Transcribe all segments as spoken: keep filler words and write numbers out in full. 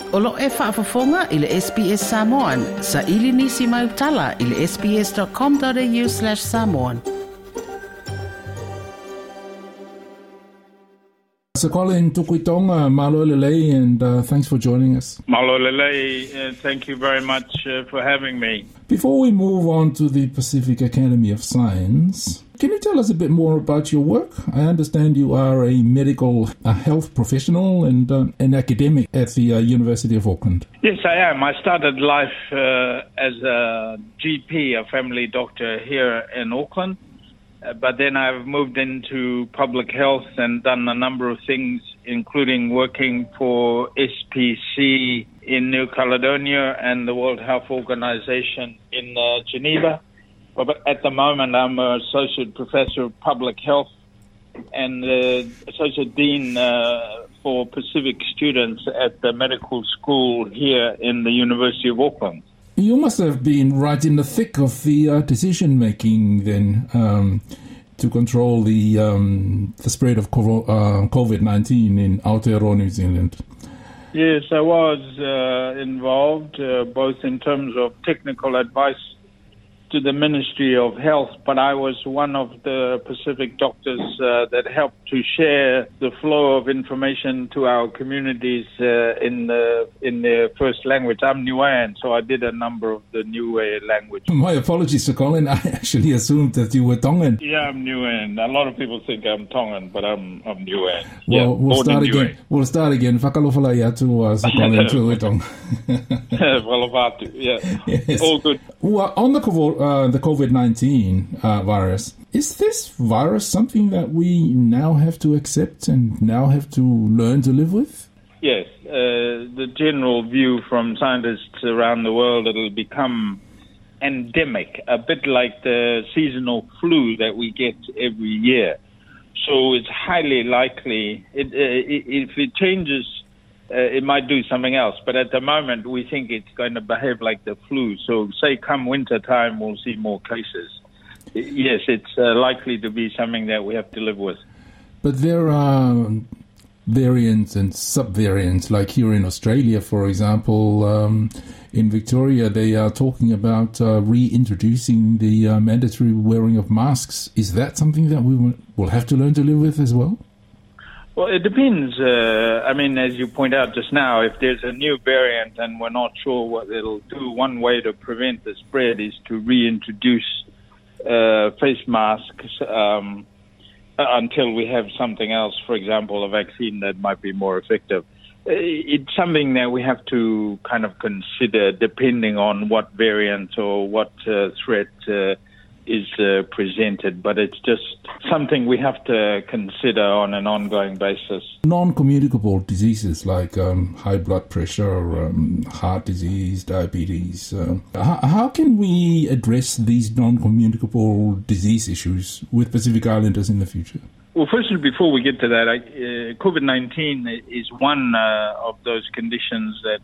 Olo e whaafafonga i le S B S Samoan. Sa ili nisi mai utala i le sbs.com.au slash Samoan. So Colin Tukuitonga, malo lelei, and uh, thanks for joining us. Malo lelei, uh, thank you very much uh, for having me. Before we move on to the Pacific Academy of Science, can you tell us a bit more about your work? I understand you are a medical a health professional and uh, an academic at the uh, University of Auckland. Yes, I am. I started life uh, as a G P, a family doctor here in Auckland. Uh, but then I've moved into public health and done a number of things, including working for S P C in New Caledonia and the World Health Organization in uh, Geneva. But at the moment, I'm an associate professor of public health and uh, associate dean uh, for Pacific students at the medical school here in the University of Auckland. You must have been right in the thick of the uh, decision-making then um, to control the um, the spread of COVID nineteen in Aotearoa, New Zealand. Yes, I was uh, involved, uh, both in terms of technical advice to the Ministry of Health, but I was one of the Pacific doctors uh, that helped to share the flow of information to our communities uh, in the in their first language. I'm Niuean, so I did a number of the Niue language. My apologies, Sir Colin. I actually assumed that you were Tongan. Yeah, I'm Niuean. A lot of people think I'm Tongan, but I'm I'm Niuean. Well, yeah, we'll start again. Niue. We'll start again. Whakalofala ia tu uh, Sir Colin tu Tonga. Yeah, yes. All good. Well, on the uh, the COVID nineteen uh, virus, is this virus something that we now have to accept and now have to learn to live with? Yes. Uh, the general view from scientists around the world, it'll become endemic, a bit like the seasonal flu that we get every year. So it's highly likely, it, uh, if it changes, Uh, it might do something else, but at the moment we think it's going to behave like the flu. So say come winter time we'll see more cases. Yes, it's uh, likely to be something that we have to live with. But there are variants and subvariants, like here in Australia, for example, um, in Victoria they are talking about uh, reintroducing the uh, mandatory wearing of masks. Is that something that we will have to learn to live with as well? Well, it depends. Uh, I mean, as you point out just now, if there's a new variant and we're not sure what it'll do, one way to prevent the spread is to reintroduce uh, face masks um, until we have something else, for example, a vaccine that might be more effective. It's something that we have to kind of consider depending on what variant or what uh, threat uh, is uh, presented, but it's just something we have to consider on an ongoing basis. Non-communicable diseases like um, high blood pressure, um, heart disease, diabetes, uh, how, how can we address these non-communicable disease issues with Pacific Islanders in the future? Well, firstly, before we get to that, I, uh, COVID nineteen is one uh, of those conditions that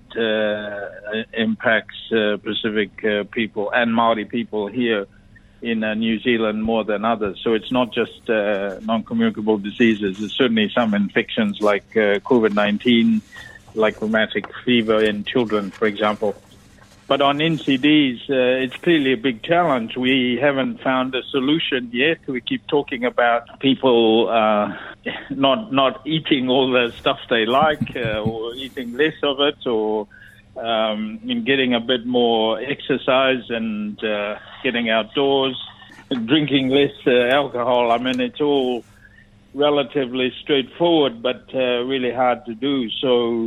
uh, impacts uh, Pacific uh, people and Māori people here in uh, New Zealand more than others. So it's not just uh, non-communicable diseases. There's certainly some infections like uh, COVID nineteen, like rheumatic fever in children, for example. But on N C Ds, uh, it's clearly a big challenge. We haven't found a solution yet. We keep talking about people uh, not not eating all the stuff they like uh, or eating less of it, or Um, in getting a bit more exercise and uh, getting outdoors, drinking less uh, alcohol. I mean, it's all relatively straightforward, but uh, really hard to do. So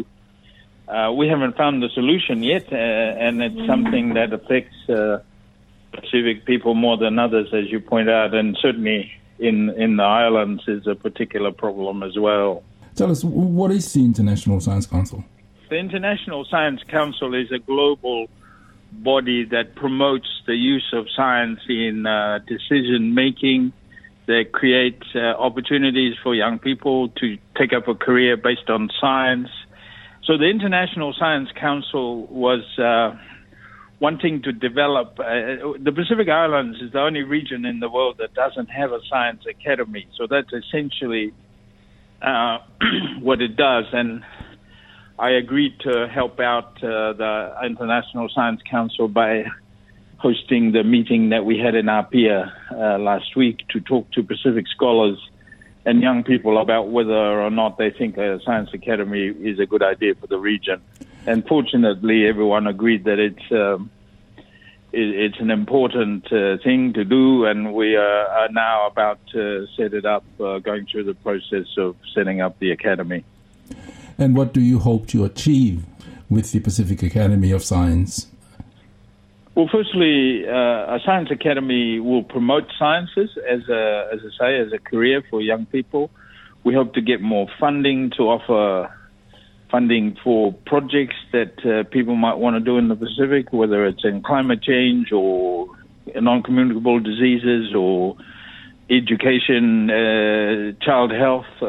uh, we haven't found the solution yet, uh, and it's something that affects uh, Pacific people more than others, as you point out, and certainly in, in the islands is a particular problem as well. Tell us, what is the International Science Council? The International Science Council is a global body that promotes the use of science in uh, decision-making, that creates uh, opportunities for young people to take up a career based on science. So the International Science Council was uh, wanting to develop... Uh, the Pacific Islands is the only region in the world that doesn't have a science academy. So that's essentially uh, what it does. And I agreed to help out uh, the International Science Council by hosting the meeting that we had in Apia uh, last week to talk to Pacific scholars and young people about whether or not they think a science academy is a good idea for the region. And fortunately, everyone agreed that it's um, it, it's an important uh, thing to do, and we uh, are now about to set it up, uh, going through the process of setting up the academy. And what do you hope to achieve with the Pacific Academy of Science? Well, firstly, uh, a science academy will promote sciences as a, as I say, as a career for young people. We hope to get more funding to offer funding for projects that uh, people might want to do in the Pacific, whether it's in climate change or non-communicable diseases or education, uh, child health, uh,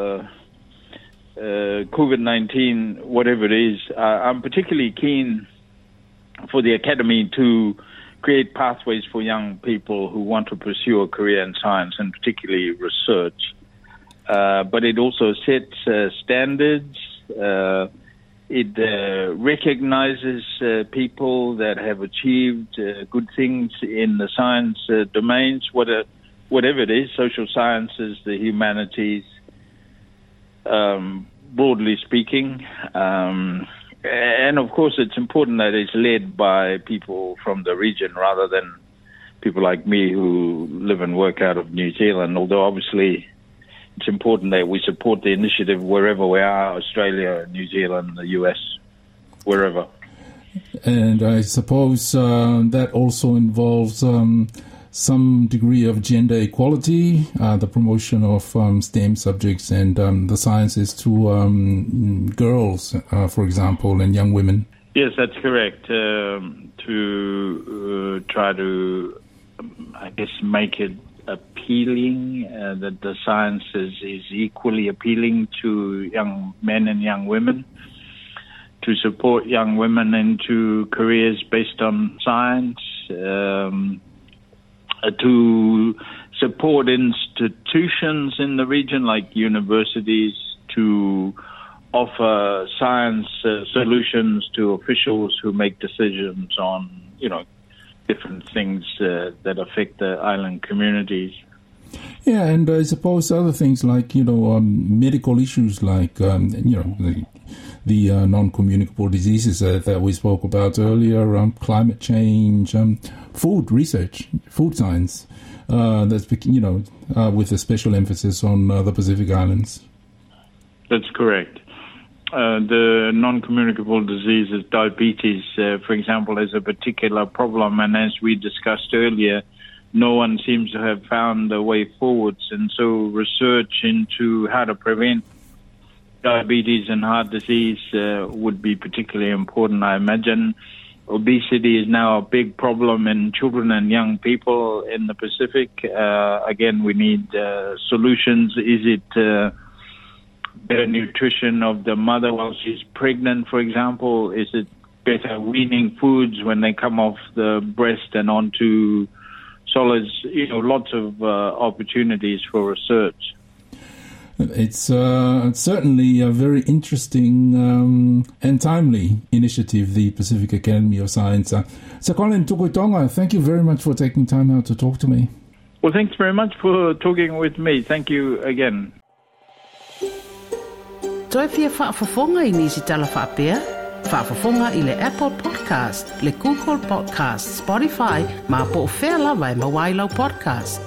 uh, COVID nineteen, whatever it is. Uh, I'm particularly keen for the academy to create pathways for young people who want to pursue a career in science, and particularly research. Uh, but it also sets uh, standards. Uh, it uh, recognizes uh, people that have achieved uh, good things in the science uh, domains, whatever, whatever it is, social sciences, the humanities, um, broadly speaking. Um, And, of course, it's important that it's led by people from the region rather than people like me who live and work out of New Zealand, although obviously it's important that we support the initiative wherever we are, Australia, New Zealand, the U S, wherever. And I suppose uh, that also involves um, some degree of gender equality, uh, the promotion of um, STEM subjects and um, the sciences to um, girls, uh, for example, and young women. Yes, that's correct. Um, to uh, try to, um, I guess, make it appealing, uh, that the sciences is equally appealing to young men and young women, to support young women into careers based on science, um, to support institutions in the region like universities to offer science uh, solutions to officials who make decisions on, you know, different things uh, that affect the island communities. Yeah, and I suppose other things like, you know, um, medical issues like, um, you know, the, the uh, non-communicable diseases uh, that we spoke about earlier, um, climate change, um, food research, food science, uh, that's, you know, uh, with a special emphasis on uh, the Pacific Islands. That's correct. Uh, the non-communicable diseases, diabetes, uh, for example, is a particular problem, and as we discussed earlier, no one seems to have found a way forwards, and so research into how to prevent diabetes and heart disease uh, would be particularly important, I imagine. Obesity is now a big problem in children and young people in the Pacific. Uh, again, we need uh, solutions. Is it uh, better nutrition of the mother while she's pregnant, for example? Is it better weaning foods when they come off the breast and onto solids? You know, lots of uh, opportunities for research. It's uh, certainly a very interesting um, and timely initiative, the Pacific Academy of Science. Uh, so, Colin Tukuitonga, thank you very much for taking time out to talk to me. Well, thanks very much for talking with me. Thank you again. Toi fia whaafafonga I nisi tala whaapea? Whaafafonga I le Apple Podcast, le Google Podcast, Spotify, ma po o whea lawa e mawailau podcast.